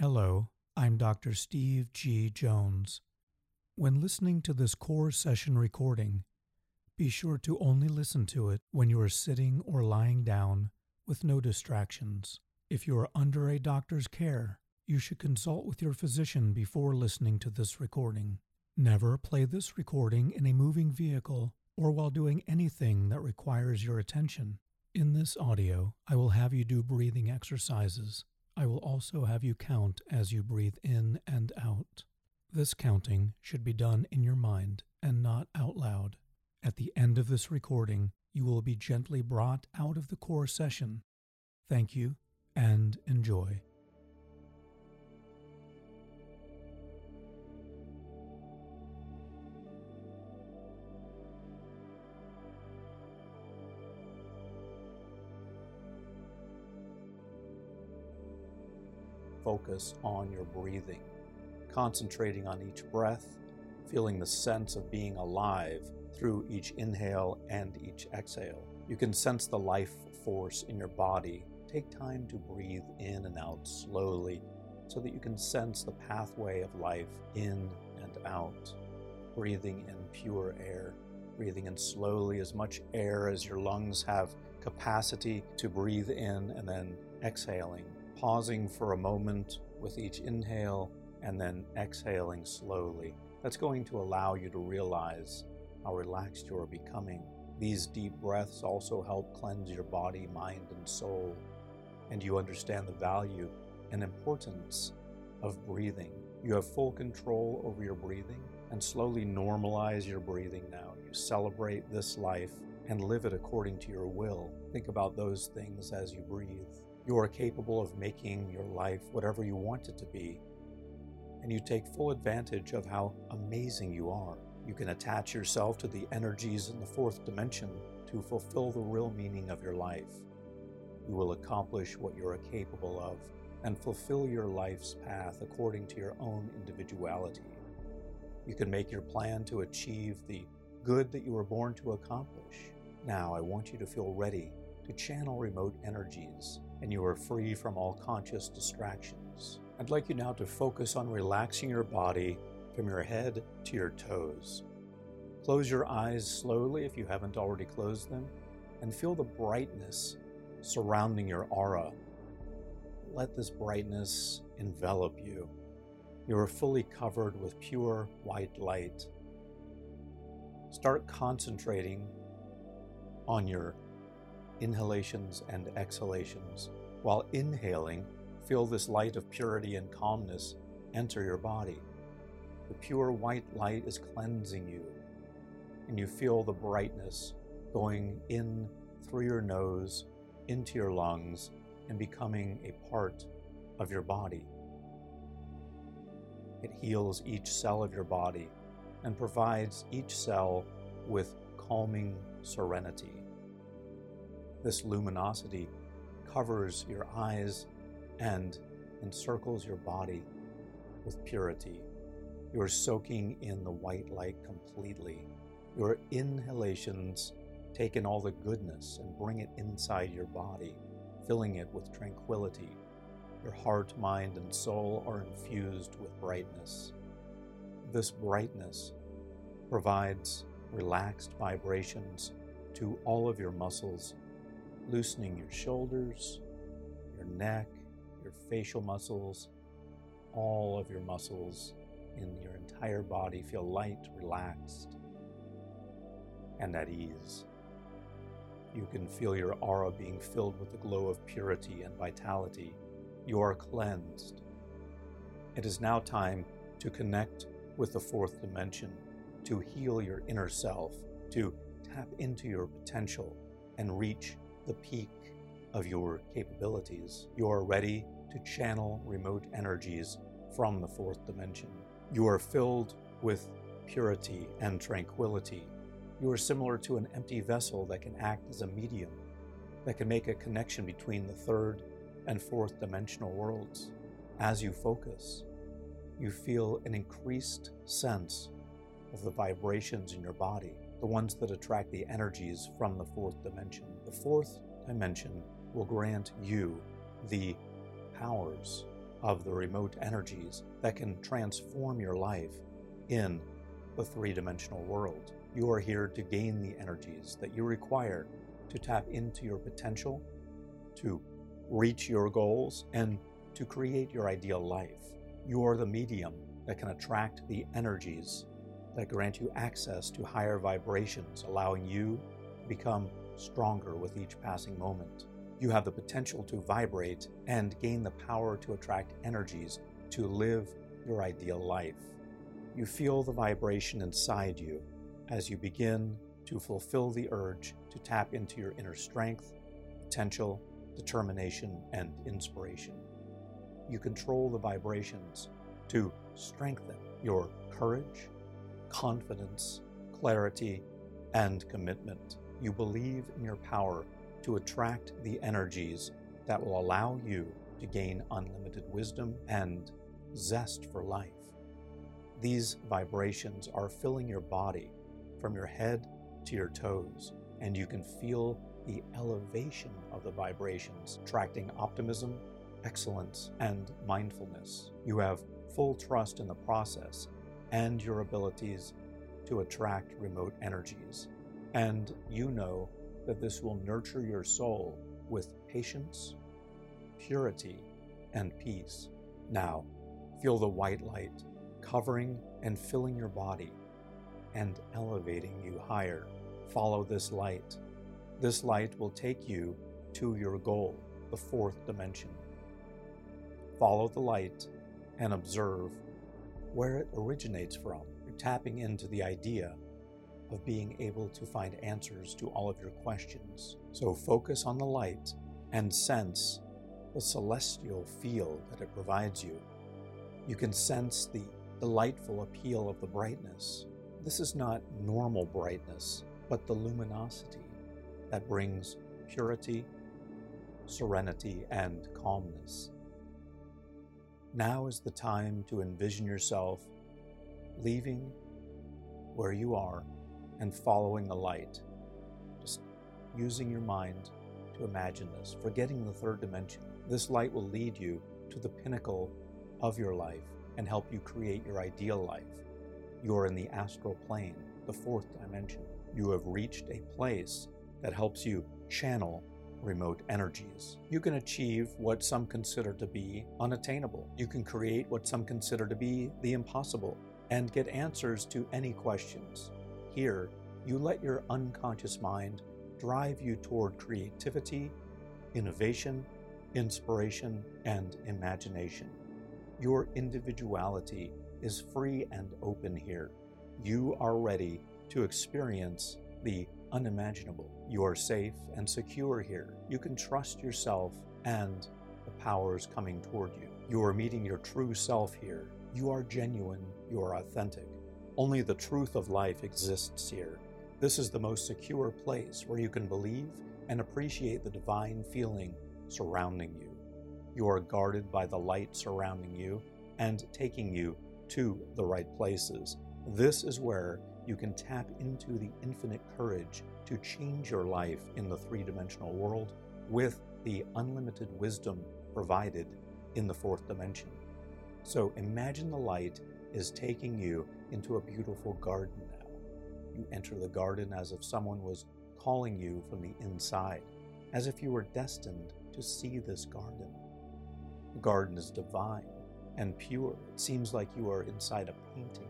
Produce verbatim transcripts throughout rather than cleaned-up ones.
Hello, I'm Doctor Steve G. Jones. When listening to this core session recording, be sure to only listen to it when you are sitting or lying down with no distractions. If you are under a doctor's care, you should consult with your physician before listening to this recording. Never play this recording in a moving vehicle or while doing anything that requires your attention. In this audio, I will have you do breathing exercises. I will also have you count as you breathe in and out. This counting should be done in your mind and not out loud. At the end of this recording, you will be gently brought out of the core session. Thank you and enjoy. Focus on your breathing, concentrating on each breath, feeling the sense of being alive through each inhale and each exhale. You can sense the life force in your body. Take time to breathe in and out slowly so that you can sense the pathway of life in and out. Breathing in pure air, breathing in slowly as much air as your lungs have capacity to breathe in, and then exhaling. Pausing for a moment with each inhale and then exhaling slowly. That's going to allow you to realize how relaxed you are becoming. These deep breaths also help cleanse your body, mind, and soul, and you understand the value and importance of breathing. You have full control over your breathing, and slowly normalize your breathing now. You celebrate this life and live it according to your will. Think about those things as you breathe. You are capable of making your life whatever you want it to be, and you take full advantage of how amazing you are. You can attach yourself to the energies in the fourth dimension to fulfill the real meaning of your life. You will accomplish what you are capable of and fulfill your life's path according to your own individuality. You can make your plan to achieve the good that you were born to accomplish. Now, I want you to feel ready to channel remote energies, and you are free from all conscious distractions. I'd like you now to focus on relaxing your body from your head to your toes. Close your eyes slowly if you haven't already closed them, and feel the brightness surrounding your aura. Let this brightness envelop you. You are fully covered with pure white light. Start concentrating on your inhalations and exhalations. While inhaling, feel this light of purity and calmness enter your body. The pure white light is cleansing you, and you feel the brightness going in through your nose, into your lungs, and becoming a part of your body. It heals each cell of your body and provides each cell with calming serenity. This luminosity covers your eyes and encircles your body with purity. You are soaking in the white light completely. Your inhalations take in all the goodness and bring it inside your body, filling it with tranquility. Your heart, mind, and soul are infused with brightness. This brightness provides relaxed vibrations to all of your muscles, loosening your shoulders, your neck, your facial muscles. All of your muscles in your entire body feel light, relaxed, and at ease. You can feel your aura being filled with the glow of purity and vitality. You are cleansed. It is now time to connect with the fourth dimension, to heal your inner self, to tap into your potential and reach the peak of your capabilities. You are ready to channel remote energies from the fourth dimension. You are filled with purity and tranquility. You are similar to an empty vessel that can act as a medium, that can make a connection between the third and fourth dimensional worlds. As you focus, you feel an increased sense of the vibrations in your body, the ones that attract the energies from the fourth dimension. The fourth dimension will grant you the powers of the remote energies that can transform your life in the three-dimensional world. You are here to gain the energies that you require to tap into your potential, to reach your goals, and to create your ideal life. You are the medium that can attract the energies that grant you access to higher vibrations, allowing you to become stronger with each passing moment. You have the potential to vibrate and gain the power to attract energies to live your ideal life. You feel the vibration inside you as you begin to fulfill the urge to tap into your inner strength, potential, determination, and inspiration. You control the vibrations to strengthen your courage, confidence, clarity, and commitment. You believe in your power to attract the energies that will allow you to gain unlimited wisdom and zest for life. These vibrations are filling your body from your head to your toes, and you can feel the elevation of the vibrations, attracting optimism, excellence, and mindfulness. You have full trust in the process and your abilities to attract remote energies, and you know that this will nurture your soul with patience, purity, and peace. Now, feel the white light covering and filling your body and elevating you higher. Follow this light. This light will take you to your goal, the fourth dimension. Follow the light and observe where it originates from. You're tapping into the idea of being able to find answers to all of your questions. So focus on the light and sense the celestial feel that it provides you. You can sense the delightful appeal of the brightness. This is not normal brightness, but the luminosity that brings purity, serenity, and calmness. Now is the time to envision yourself leaving where you are and following the light. Just using your mind to imagine this, forgetting the third dimension. This light will lead you to the pinnacle of your life and help you create your ideal life. You are in the astral plane, the fourth dimension. You have reached a place that helps you channel remote energies. You can achieve what some consider to be unattainable. You can create what some consider to be the impossible and get answers to any questions. Here, you let your unconscious mind drive you toward creativity, innovation, inspiration, and imagination. Your individuality is free and open here. You are ready to experience the unimaginable. You are safe and secure here. You can trust yourself and the powers coming toward you. You are meeting your true self here. You are genuine. You are authentic. Only the truth of life exists here. This is the most secure place where you can believe and appreciate the divine feeling surrounding you. You are guarded by the light surrounding you and taking you to the right places. This is where you can tap into the infinite courage to change your life in the three-dimensional world with the unlimited wisdom provided in the fourth dimension. So imagine the light is taking you into a beautiful garden now. You enter the garden as if someone was calling you from the inside, as if you were destined to see this garden. The garden is divine and pure. It seems like you are inside a painting,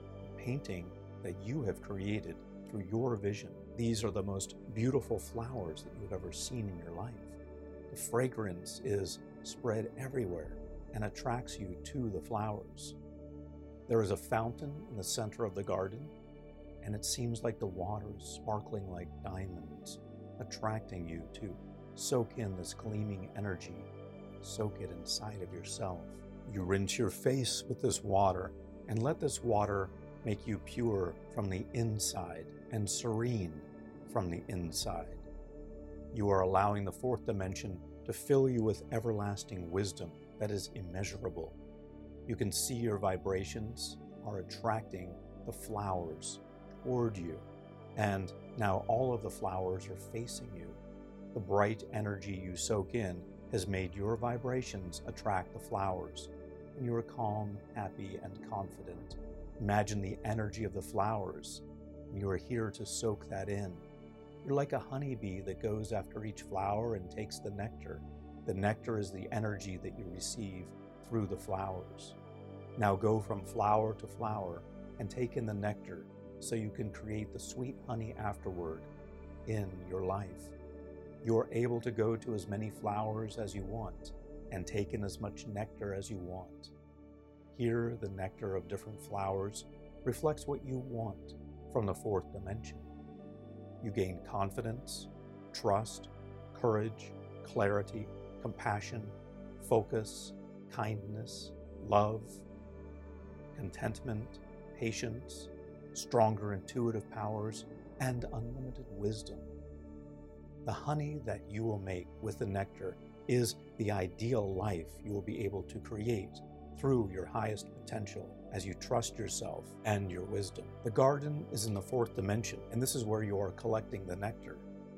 a painting that you have created through your vision. These are the most beautiful flowers that you've ever seen in your life. The fragrance is spread everywhere and attracts you to the flowers. There is a fountain in the center of the garden, and it seems like the water is sparkling like diamonds, attracting you to soak in this gleaming energy, soak it inside of yourself. You rinse your face with this water and let this water make you pure from the inside and serene from the inside. You are allowing the fourth dimension to fill you with everlasting wisdom that is immeasurable. You can see your vibrations are attracting the flowers toward you, and now all of the flowers are facing you. The bright energy you soak in has made your vibrations attract the flowers, and you are calm, happy, and confident. Imagine the energy of the flowers, and you are here to soak that in. You're like a honeybee that goes after each flower and takes the nectar. The nectar is the energy that you receive through the flowers. Now go from flower to flower and take in the nectar so you can create the sweet honey afterward in your life. You are able to go to as many flowers as you want and take in as much nectar as you want. Here, the nectar of different flowers reflects what you want from the fourth dimension. You gain confidence, trust, courage, clarity, compassion, focus, kindness, love, contentment, patience, stronger intuitive powers, and unlimited wisdom. The honey that you will make with the nectar is the ideal life you will be able to create through your highest potential as you trust yourself and your wisdom. The garden is in the fourth dimension, and this is where you are collecting the nectar.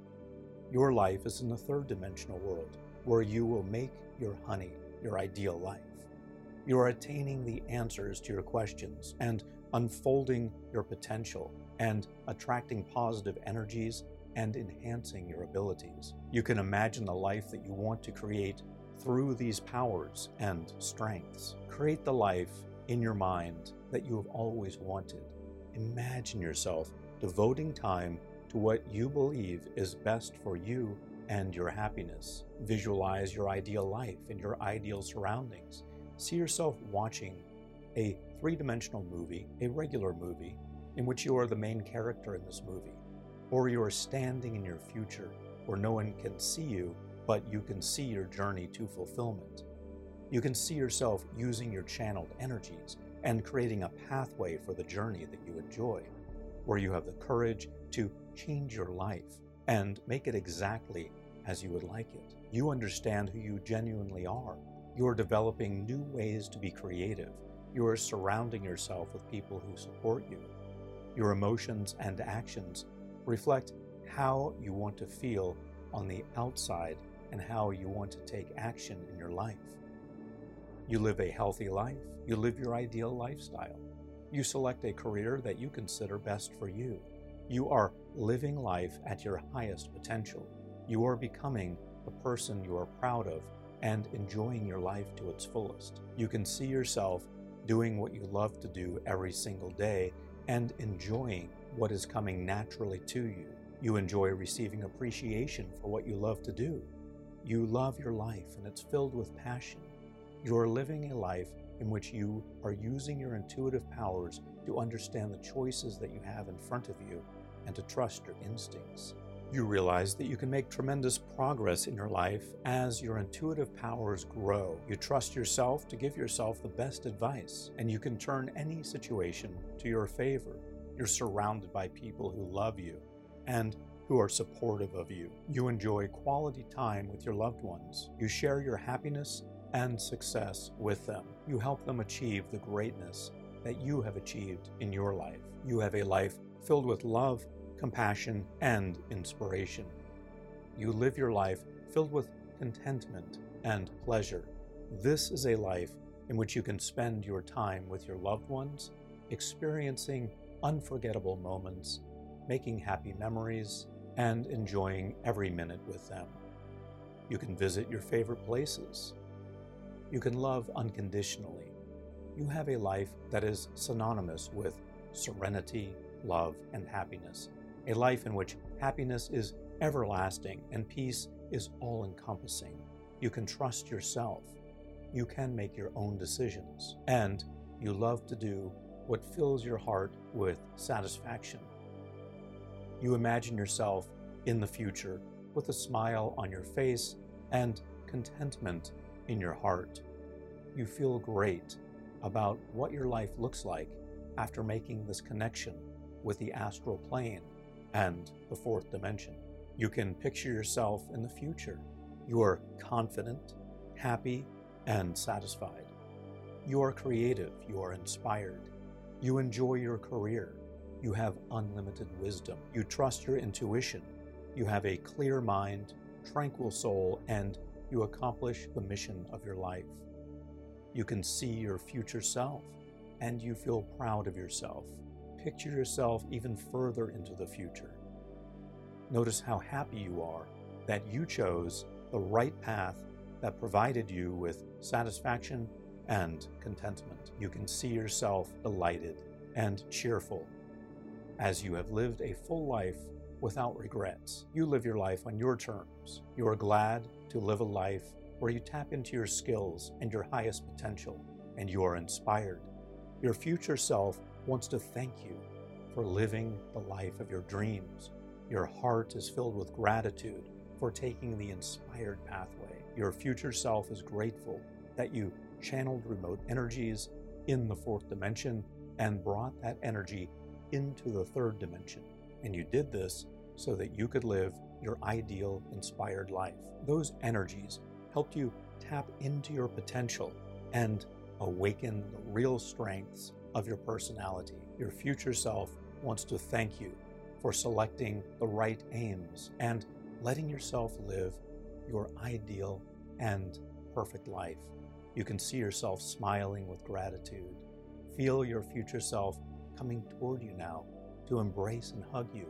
Your life is in the third dimensional world, where you will make your honey your ideal life. You are attaining the answers to your questions and unfolding your potential and attracting positive energies and enhancing your abilities. You can imagine the life that you want to create through these powers and strengths. Create the life in your mind that you have always wanted. Imagine yourself devoting time to what you believe is best for you and your happiness. Visualize your ideal life in your ideal surroundings. See yourself watching a three-dimensional movie, a regular movie, in which you are the main character in this movie. Or you are standing in your future where no one can see you, but you can see your journey to fulfillment. You can see yourself using your channeled energies and creating a pathway for the journey that you enjoy, where you have the courage to change your life and make it exactly as you would like it. You understand who you genuinely are. You are developing new ways to be creative. You are surrounding yourself with people who support you. Your emotions and actions reflect how you want to feel on the outside and how you want to take action in your life. You live a healthy life. You live your ideal lifestyle. You select a career that you consider best for you. You are living life at your highest potential. You are becoming the person you are proud of and enjoying your life to its fullest. You can see yourself doing what you love to do every single day and enjoying what is coming naturally to you. You enjoy receiving appreciation for what you love to do. You love your life and it's filled with passion. You are living a life in which you are using your intuitive powers to understand the choices that you have in front of you and to trust your instincts. You realize that you can make tremendous progress in your life as your intuitive powers grow. You trust yourself to give yourself the best advice, and you can turn any situation to your favor. You're surrounded by people who love you and who are supportive of you. You enjoy quality time with your loved ones. You share your happiness and success with them. You help them achieve the greatness that you have achieved in your life. You have a life filled with love, compassion, and inspiration. You live your life filled with contentment and pleasure. This is a life in which you can spend your time with your loved ones, experiencing unforgettable moments, making happy memories, and enjoying every minute with them. You can visit your favorite places. You can love unconditionally. You have a life that is synonymous with serenity, love, and happiness. A life in which happiness is everlasting and peace is all-encompassing. You can trust yourself. You can make your own decisions. And you love to do what fills your heart with satisfaction. You imagine yourself in the future with a smile on your face and contentment in your heart. You feel great about what your life looks like after making this connection with the astral plane and the fourth dimension. You can picture yourself in the future. You are confident, happy, and satisfied. You are creative. You are inspired. You enjoy your career. You have unlimited wisdom. You trust your intuition. You have a clear mind, tranquil soul, and you accomplish the mission of your life. You can see your future self, and you feel proud of yourself. Picture yourself even further into the future. Notice how happy you are that you chose the right path that provided you with satisfaction and contentment. You can see yourself delighted and cheerful as you have lived a full life without regrets. You live your life on your terms. You are glad to live a life where you tap into your skills and your highest potential, and you are inspired. Your future self wants to thank you for living the life of your dreams. Your heart is filled with gratitude for taking the inspired pathway. Your future self is grateful that you channeled remote energies in the fourth dimension and brought that energy into the third dimension. And you did this so that you could live your ideal inspired life. Those energies helped you tap into your potential and awaken the real strengths of your personality. Your future self wants to thank you for selecting the right aims and letting yourself live your ideal and perfect life. You can see yourself smiling with gratitude. Feel your future self coming toward you now to embrace and hug you.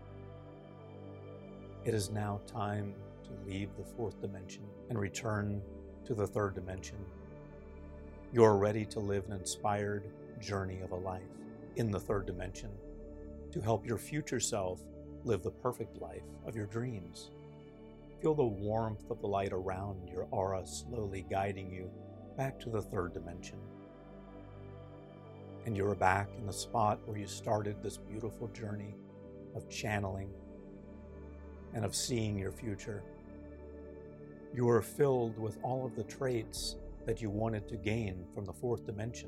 It is now time to leave the fourth dimension and return to the third dimension. You are ready to live an inspired journey of a life in the third dimension to help your future self live the perfect life of your dreams. Feel the warmth of the light around your aura slowly guiding you back to the third dimension. And you're back in the spot where you started this beautiful journey of channeling and of seeing your future. You are filled with all of the traits that you wanted to gain from the fourth dimension.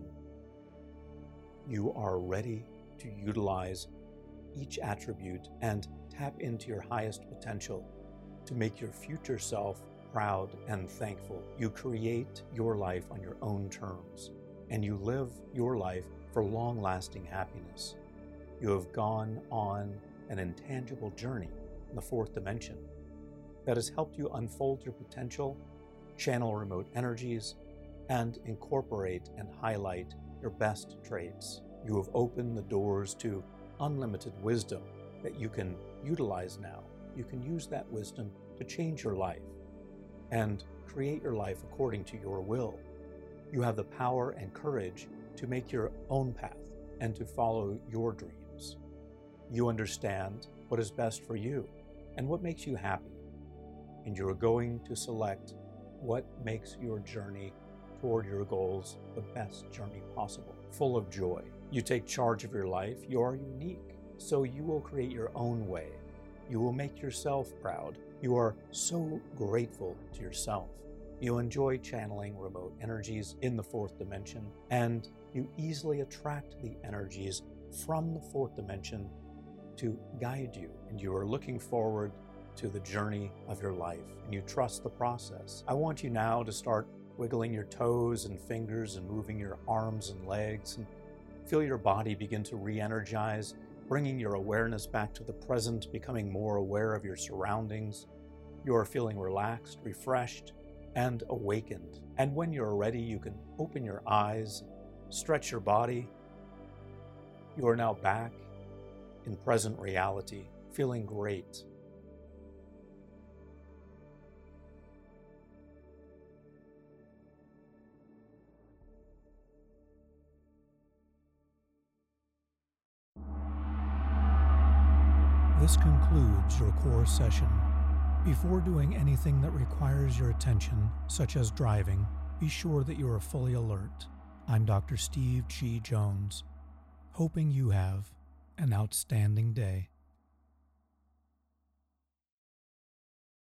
You are ready to utilize each attribute and tap into your highest potential to make your future self proud and thankful. You create your life on your own terms, and you live your life for long-lasting happiness. You have gone on an intangible journey in the fourth dimension that has helped you unfold your potential, channel remote energies, and incorporate and highlight your best traits. You have opened the doors to unlimited wisdom that you can utilize now. You can use that wisdom to change your life and create your life according to your will. You have the power and courage to make your own path and to follow your dreams. You understand what is best for you and what makes you happy, and you're going to select what makes your journey toward your goals the best journey possible, full of joy. You take charge of your life. You are unique, so you will create your own way. You will make yourself proud. You are so grateful to yourself. You enjoy channeling remote energies in the fourth dimension, and you easily attract the energies from the fourth dimension to guide you, and you are looking forward to the journey of your life, and you trust the process. I want you now to start wiggling your toes and fingers and moving your arms and legs, and feel your body begin to re-energize, bringing your awareness back to the present, becoming more aware of your surroundings. You are feeling relaxed, refreshed, and awakened. And when you're ready, you can open your eyes, stretch your body. You are now back in present reality, feeling great. This concludes your core session. Before doing anything that requires your attention, such as driving, be sure that you are fully alert. I'm Doctor Steve G. Jones, hoping you have an outstanding day.